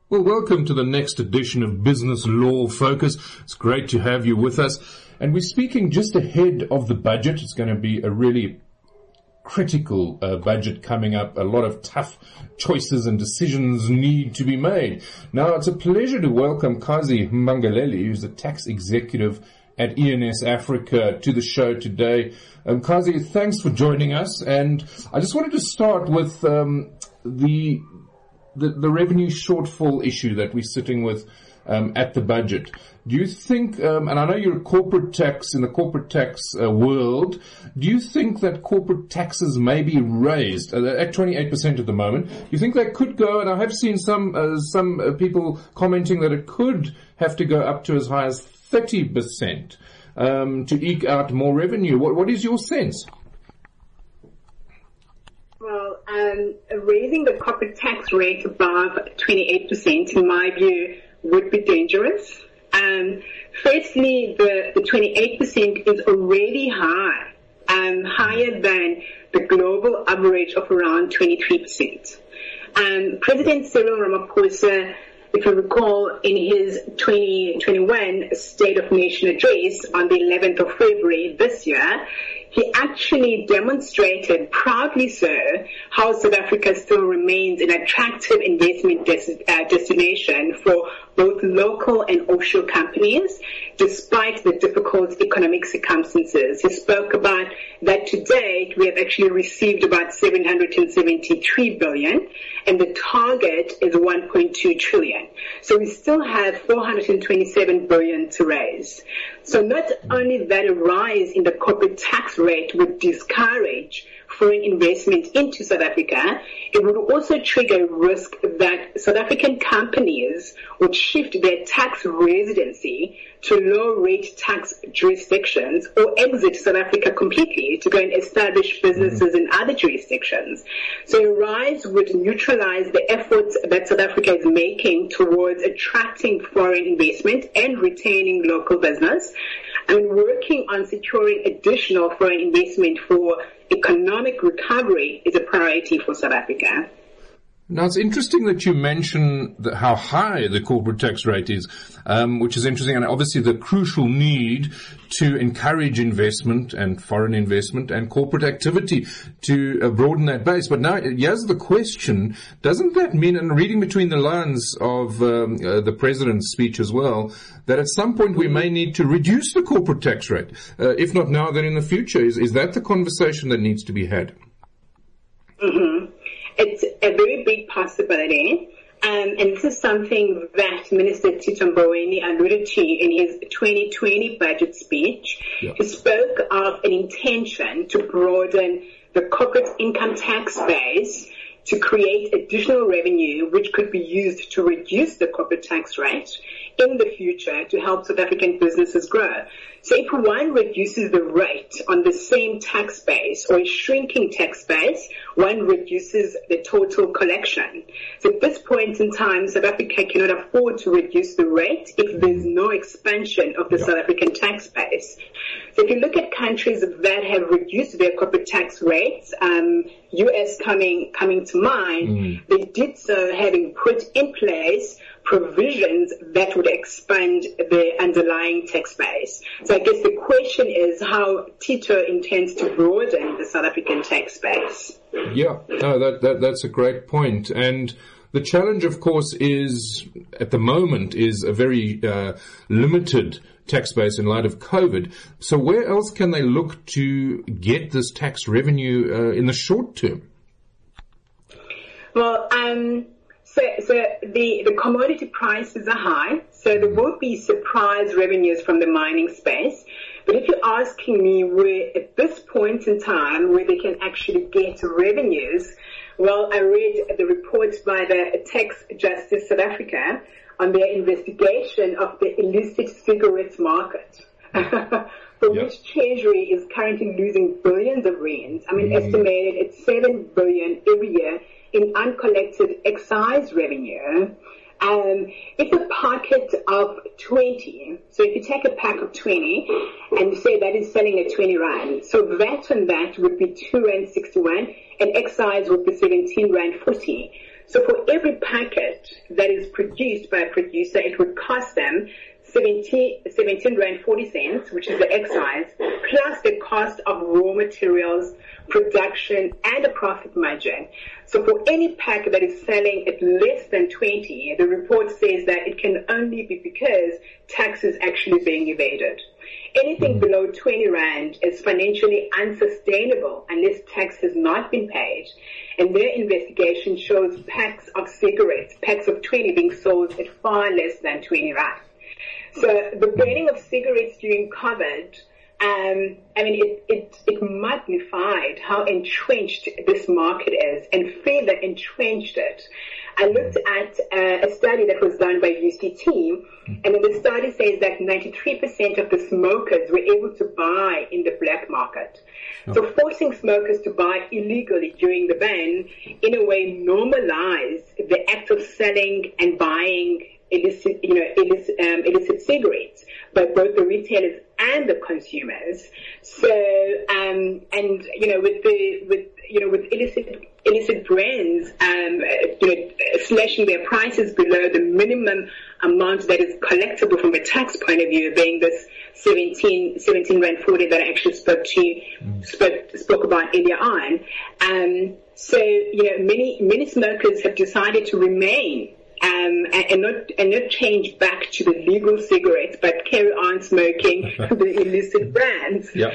Well, welcome to the next edition of Business Law Focus. It's great to have you with us. And we're speaking just ahead of the budget. It's going to be a really critical budget coming up. A lot of tough choices and decisions need to be made. Now, it's a pleasure to welcome Kazi Mangaleli, who's the tax executive at ENS Africa, to the show today. Kazi, thanks for joining us. And I just wanted to start with the revenue shortfall issue that we're sitting with at the budget. Do you think, and I know you're in the corporate tax world, do you think that corporate taxes may be raised at 28% at the moment? Do you think they could go, and I have seen some people commenting that it could have to go up to as high as 30% to eke out more revenue? What is your sense? Well, raising the corporate tax rate above 28%, in my view, would be dangerous. Firstly, the 28% is already high, higher than the global average of around 23%. President Cyril Ramaphosa, if you recall, in his 2021 State of Nation address on the 11th of February this year, he actually demonstrated, proudly so, how South Africa still remains an attractive investment destination for both local and offshore companies, despite the difficult economic circumstances. He spoke about that to date we have actually received about 773 billion, and the target is 1.2 trillion. So we still have 427 billion to raise. So not only that a rise in the corporate tax rate would discourage foreign investment into South Africa, it would also trigger risk that South African companies would shift their tax residency to low-rate tax jurisdictions or exit South Africa completely to go and establish businesses in other jurisdictions. So a rise would neutralize the efforts that South Africa is making towards attracting foreign investment and retaining local business, and working on securing additional foreign investment for economic recovery is a priority for South Africa. Now, it's interesting that you mention how high the corporate tax rate is, which is interesting, and obviously the crucial need to encourage investment and foreign investment and corporate activity to broaden that base. But now, here's the question, doesn't that mean, and reading between the lines of the President's speech as well, that at some point we may need to reduce the corporate tax rate? If not now, then in the future. Is that the conversation that needs to be had? Mm-hmm. It's a very big possibility, and this is something that Minister Tito Mboweni alluded to in his 2020 budget speech. Yeah. He spoke of an intention to broaden the corporate income tax base to create additional revenue which could be used to reduce the corporate tax rate in the future to help South African businesses grow. So if one reduces the rate on the same tax base or a shrinking tax base, one reduces the total collection. So at this point in time, South Africa cannot afford to reduce the rate if there's no expansion of the South African tax base. So if you look at countries that have reduced their corporate tax rates, US coming to mind, they did so having put in place provisions that would expand the underlying tax base. So I guess the question is how Tito intends to broaden the South African tax base. Yeah, no, that's a great point. And the challenge, of course, is at the moment is a very limited tax base in light of COVID. So where else can they look to get this tax revenue in the short term? Well, So the commodity prices are high, so there will be surprise revenues from the mining space. But if you're asking me where at this point in time where they can actually get revenues, well, I read the reports by the Tax Justice South Africa on their investigation of the illicit cigarettes market, for which Treasury is currently losing billions of rands. I mean, estimated at 7 billion every year in uncollected excise revenue. If a packet of 20, so if you take a pack of 20 and you say that is selling at 20 rand, so VAT on that would be 2 rand 61 and excise would be 17 rand 40. So for every packet that is produced by a producer, it would cost them 17 Rand 40 cents, which is the excise, plus the cost of raw materials, production, and a profit margin. So for any pack that is selling at less than 20, the report says that it can only be because tax is actually being evaded. Anything below 20 Rand is financially unsustainable unless tax has not been paid. And their investigation shows packs of cigarettes, packs of 20 being sold at far less than 20 Rand. So the banning of cigarettes during COVID, it magnified how entrenched this market is and further entrenched it. I looked at a study that was done by UCT, and then the study says that 93% of the smokers were able to buy in the black market. So forcing smokers to buy illegally during the ban, in a way, normalized the act of selling and buying illicit cigarettes by both the retailers and the consumers. So, with illicit brands, slashing their prices below the minimum amount that is collectible from a tax point of view, being this 17 Rand 40 that I actually spoke about earlier on. So, many smokers have decided to remain and not change back to the legal cigarettes, but carry on smoking the illicit brands. Yeah.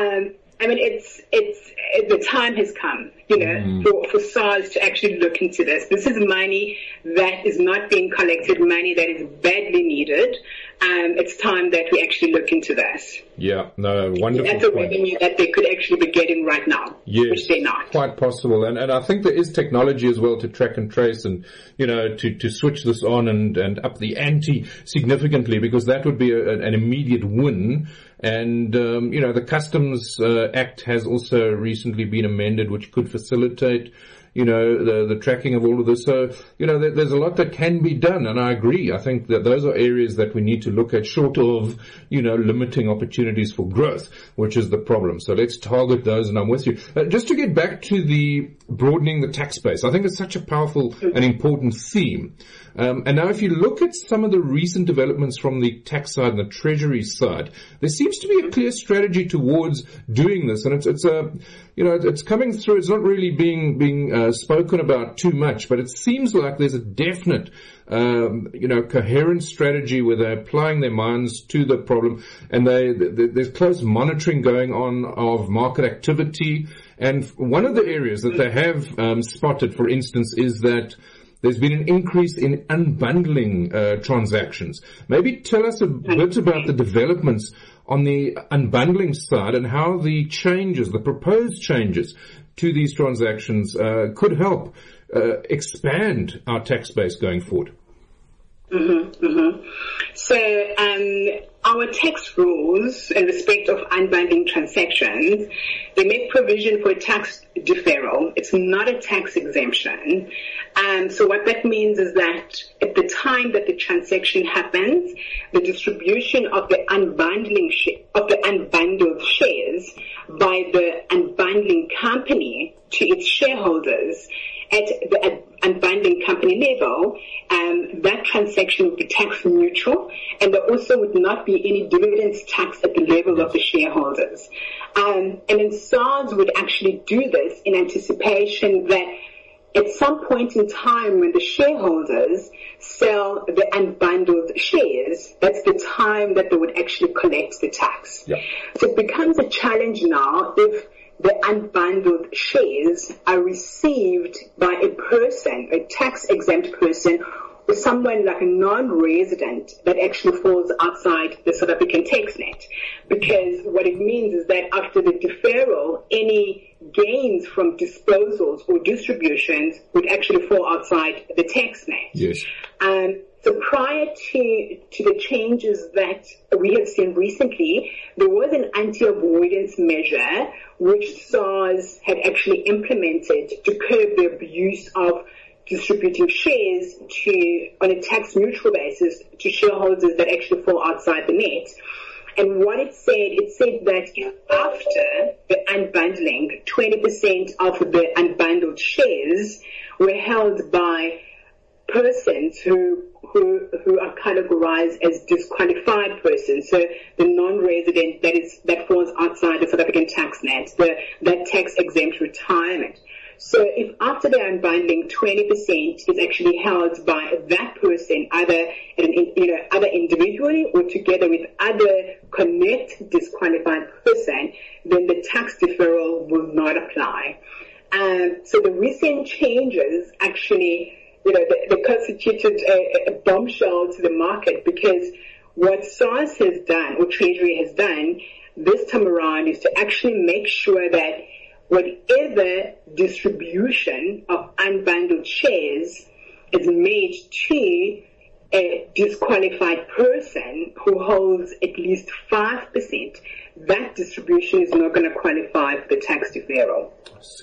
The time has come, for SARS to actually look into this. This is money that is not being collected, money that is badly needed. It's time that we actually look into this. Yeah, no, wonderful. That's a revenue that they could actually be getting right now, which they're not. Quite possible. And I think there is technology as well to track and trace and, to switch this on and up the ante significantly, because that would be an immediate win. And, the Customs Act has also recently been amended, which could facilitate, the tracking of all of this. So, there's a lot that can be done. And I agree. I think that those are areas that we need to look at, short of, limiting opportunities for growth, which is the problem. So let's target those, and I'm with you. Just to get back to the broadening the tax base, I think it's such a powerful and important theme. And now if you look at some of the recent developments from the tax side and the Treasury side, there seems to be a clear strategy towards doing this. And it's coming through. It's not really being spoken about too much, but it seems like there's a definite, coherent strategy where they're applying their minds to the problem, and there's close monitoring going on of market activity. And one of the areas that they have spotted, for instance, is that there's been an increase in unbundling transactions. Maybe tell us a bit about the developments on the unbundling side and how the proposed changes to these transactions could help expand our tax base going forward. So our tax rules in respect of unbundling transactions, they make provision for a tax deferral. It's not a tax exemption. So what that means is that at the time that the transaction happens, the distribution of the unbundled shares by the unbundling company to its shareholders at the unbundling company level, that transaction would be tax neutral, and there also would not be any dividends tax at the level of the shareholders. And then SARS would actually do this in anticipation that at some point in time when the shareholders sell the unbundled shares, that's the time that they would actually collect the tax. Yeah. So it becomes a challenge now if the unbundled shares are received by a person, a tax-exempt person, or someone like a non-resident that actually falls outside the South African tax net. Because what it means is that after the deferral, any gains from disposals or distributions would actually fall outside the tax net. Yes. So prior to the changes that we have seen recently, there was an anti-avoidance measure which SARS had actually implemented to curb the abuse of distributing shares on a tax-neutral basis to shareholders that actually fall outside the net. And what it said that if after the unbundling, 20% of the unbundled shares were held by persons who are categorized as disqualified persons, so the non-resident that falls outside the South African tax net, that tax-exempt retirement. So if after the unbundling 20% is actually held by that person, either individually or together with other connect disqualified person, then the tax deferral will not apply. So the recent changes actually, they constituted a bombshell to the market, because what SARS has done, or Treasury has done this time around, is to actually make sure that whatever distribution of unbundled shares is made to a disqualified person who holds at least 5%, that distribution is not going to qualify for the tax deferral.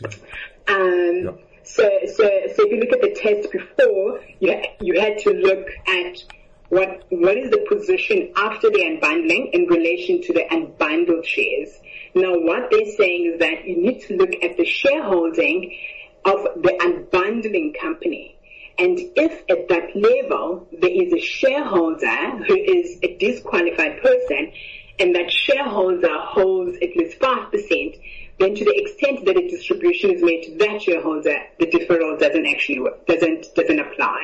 Yep. So if you look at the test before, you had to look at what is the position after the unbundling in relation to the unbundled shares. Now, what they're saying is that you need to look at the shareholding of the unbundling company. And if at that level there is a shareholder who is a disqualified person, and that shareholder holds at least 5%, then to the extent that a distribution is made to that shareholder, the deferral doesn't apply.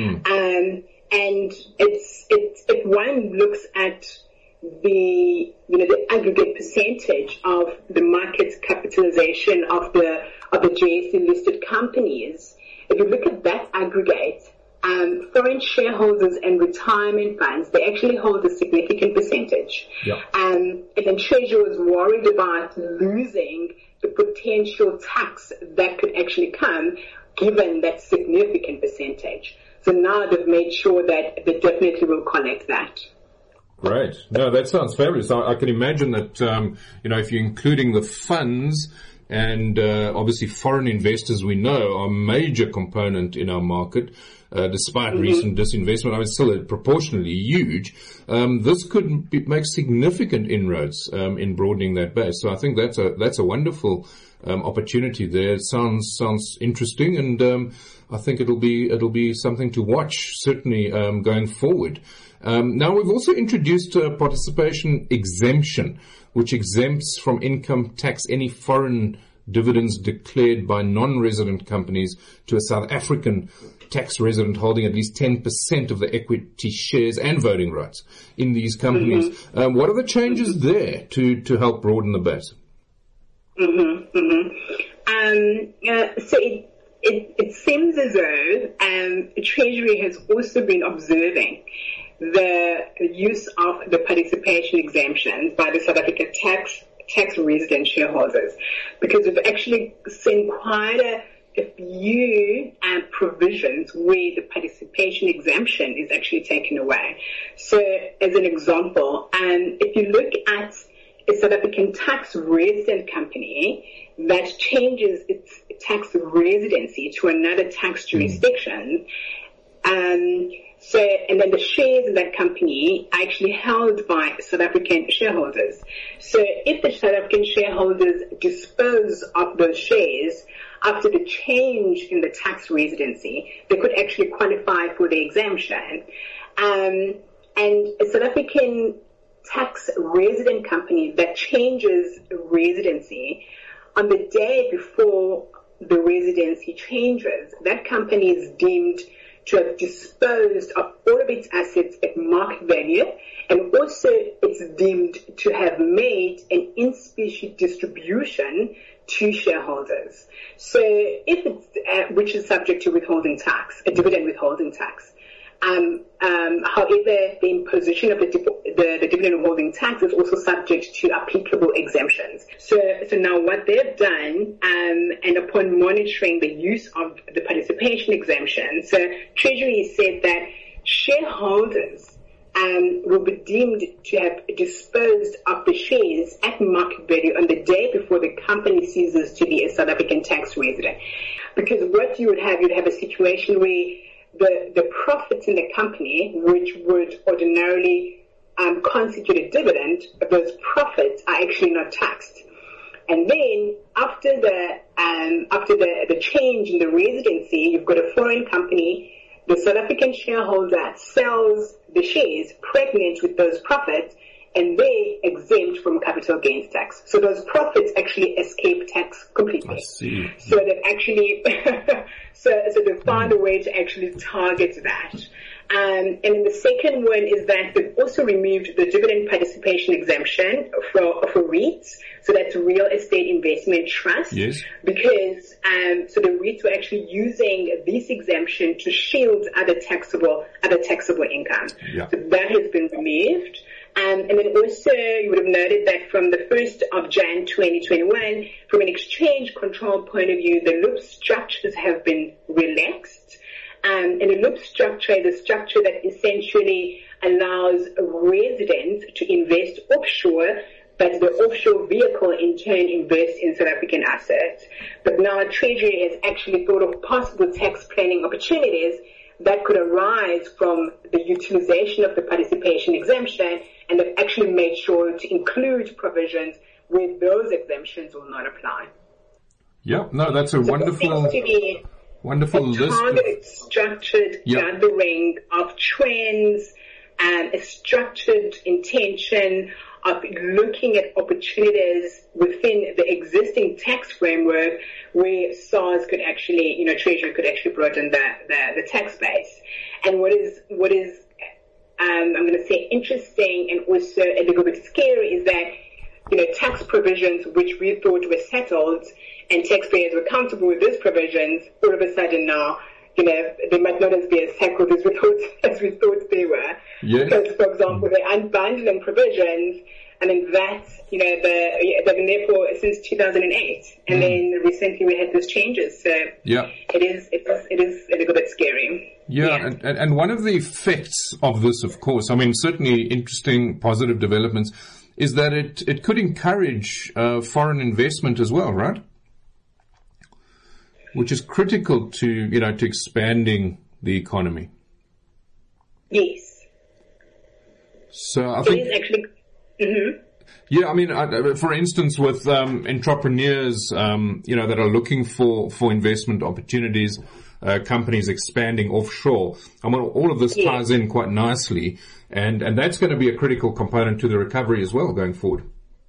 And if one looks at the aggregate percentage of the market capitalization of the JSE listed companies, if you look at that aggregate, foreign shareholders and retirement funds, they actually hold a significant percentage. Yep. And then Treasury was worried about losing the potential tax that could actually come given that significant percentage. So now they've made sure that they definitely will collect that. Great. No, that sounds fabulous. I can imagine that, if you're including the funds and obviously foreign investors, we know, are a major component in our market, despite recent disinvestment. I mean, still proportionally huge. This could make significant inroads in broadening that base. So I think that's a wonderful opportunity there. It sounds interesting, and I think it'll be something to watch, certainly going forward. Now, we've also introduced a participation exemption, which exempts from income tax any foreign dividends declared by non-resident companies to a South African tax resident holding at least 10% of the equity shares and voting rights in these companies. What are the changes there to help broaden the base? So it seems as though Treasury has also been observing the use of the participation exemptions by the South African tax resident shareholders, because we've actually seen quite a few provisions where the participation exemption is actually taken away. So, as an example, if you look at a South African tax resident company that changes its tax residency to another tax jurisdiction, and then the shares in that company are actually held by South African shareholders. So if the South African shareholders dispose of those shares after the change in the tax residency, they could actually qualify for the exemption. And a South African tax resident company that changes residency, on the day before the residency changes, that company is deemed to have disposed of all of its assets at market value, and also it's deemed to have made an in-specie distribution to shareholders. So if it's, which is subject to withholding tax, a dividend withholding tax. However, the imposition of the dividend withholding tax is also subject to applicable exemptions. So now what they've done, and upon monitoring the use of the participation exemption, so Treasury said that shareholders will be deemed to have disposed of the shares at market value on the day before the company ceases to be a South African tax resident. Because what you'd have a situation where the profits in the company, which would ordinarily constitute a dividend, those profits are actually not taxed. And then after the change in the residency, you've got a foreign company. The South African shareholder sells the shares pregnant with those profits, and they exempt from capital gains tax. So those profits actually escape tax completely. I see. So they've actually, so they found a way to actually target that. And then the second one is that they've also removed the dividend participation exemption for REITs. So that's real estate investment trust. Yes. Because, so the REITs were actually using this exemption to shield other taxable income. Yeah. So that has been removed. And then also, you would have noted that from the 1st of Jan 2021, from an exchange control point of view, the loop structures have been relaxed. And the loop structure is a structure that essentially allows residents to invest offshore, but the offshore vehicle in turn invests in South African assets. But now Treasury has actually thought of possible tax planning opportunities that could arise from the utilization of the participation exemption, and they've actually made sure to include provisions where those exemptions will not apply. Yeah, no, that's a wonderful list. Targeted, structured gathering of trends and a structured intention of looking at opportunities within the existing tax framework where SARS could actually, Treasury could actually broaden the tax base. And what is I'm going to say interesting and also a little bit scary is that, tax provisions which we thought were settled and taxpayers were comfortable with these provisions, all of a sudden now, they might not be as settled as we thought they were. Yes. Because, for example, the unbundling provisions, I mean, that's, they've been there since 2008. And then recently we had those changes. So it is a little bit scary. Yeah. And one of the effects of this, of course, I mean, certainly interesting, positive developments, is that it could encourage foreign investment as well, right? Which is critical to, to expanding the economy. Yes. So I think it is actually. Mm-hmm. Yeah, I mean, for instance, with entrepreneurs, that are looking for investment opportunities, companies expanding offshore. I mean, all of this ties in quite nicely, and that's going to be a critical component to the recovery as well going forward.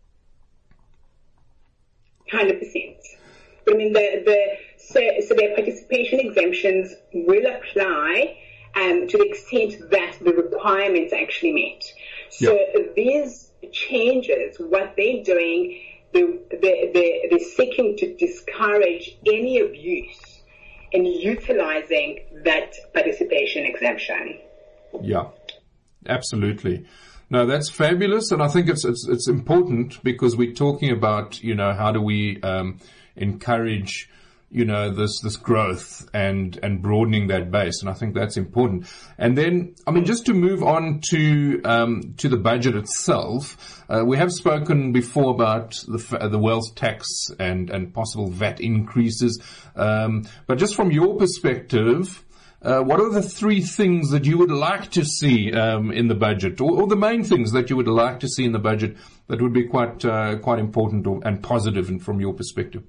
100%. But I mean, so their participation exemptions will apply to the extent that the requirements are actually met. So these changes, what they're doing, they're seeking to discourage any abuse in utilizing that participation exemption. Yeah, absolutely. No, that's fabulous, and I think it's important because we're talking about, how do we encourage, this growth and broadening that base. And I think that's important. And then, I mean, just to move on to the budget itself, we have spoken before about the wealth tax and possible VAT increases. But just from your perspective, what are the three things that you would like to see in the budget, or the main things that you would like to see in the budget that would be quite important and positive from your perspective?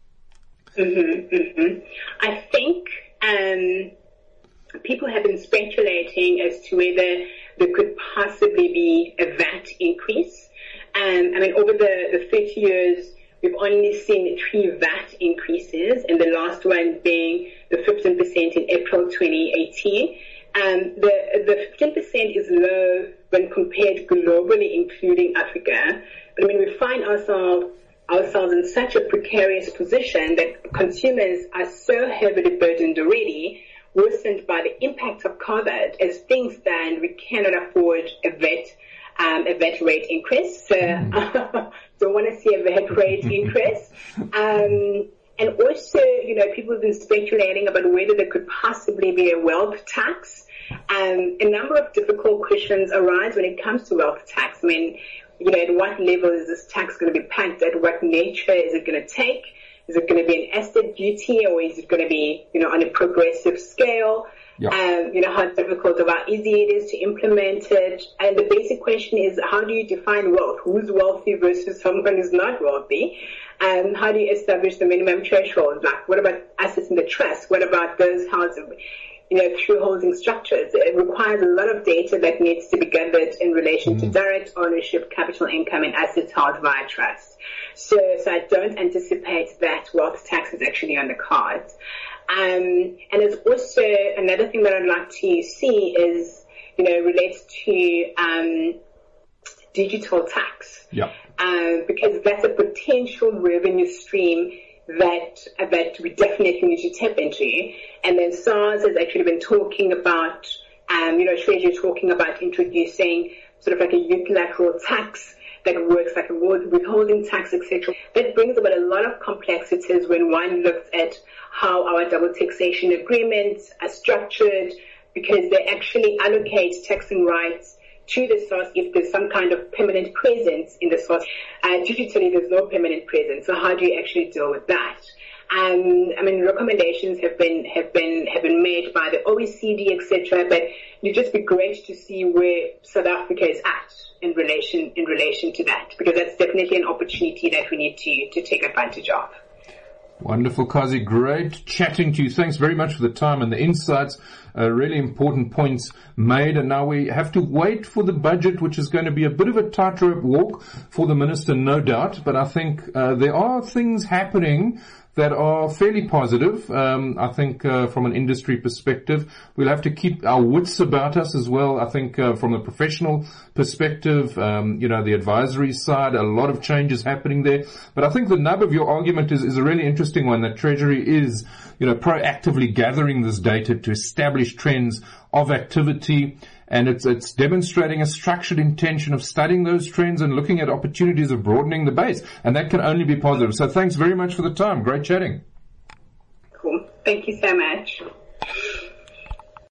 I think people have been speculating as to whether there could possibly be a VAT increase. I mean, over the 30 years, we've only seen 3 VAT increases, and the last one being the 15% in April 2018. The 15% is low when compared globally, including Africa. But I mean, we find ourselves in such a precarious position that consumers are so heavily burdened already, worsened by the impact of COVID. As things stand, we cannot afford a VAT rate increase. So don't want to see a VAT rate increase. And also, people have been speculating about whether there could possibly be a wealth tax. A number of difficult questions arise when it comes to wealth tax. I mean, at what level is this tax going to be packed? At what nature is it going to take? Is it going to be an asset duty, or is it going to be, on a progressive scale? How difficult or how easy it is to implement it. And the basic question is, how do you define wealth? Who's wealthy versus someone who's not wealthy? How do you establish the minimum threshold? Like, what about assets in the trust? What about those housing, through holding structures? It requires a lot of data that needs to be gathered in relation to direct ownership, capital income, and assets held via trust. So I don't anticipate that wealth tax is actually on the cards. And there's also another thing that I'd like to see is, relates to digital tax. Yeah. Because that's a potential revenue stream that we definitely need to tap into. And then SARS has actually been talking about, Treasury talking about introducing sort of like a unilateral tax that works like a withholding tax, etc. That brings about a lot of complexities when one looks at how our double taxation agreements are structured, because they actually allocate taxing rights to the source if there's some kind of permanent presence in the source. Digitally, there's no permanent presence. So how do you actually deal with that? Recommendations have been made by the OECD, etc. But it'd just be great to see where South Africa is at in relation to that, because that's definitely an opportunity that we need to take advantage of. Wonderful, Kazi. Great chatting to you. Thanks very much for the time and the insights. Really important points made. And now we have to wait for the budget, which is going to be a bit of a tightrope walk for the minister, no doubt. But I think there are things happening that are fairly positive. I think from an industry perspective, we'll have to keep our wits about us as well. I think from a professional perspective, the advisory side, a lot of changes happening there. But I think the nub of your argument is a really interesting one, that Treasury is, proactively gathering this data to establish trends of activity. And it's demonstrating a structured intention of studying those trends and looking at opportunities of broadening the base. And that can only be positive. So thanks very much for the time. Great chatting. Cool. Thank you so much.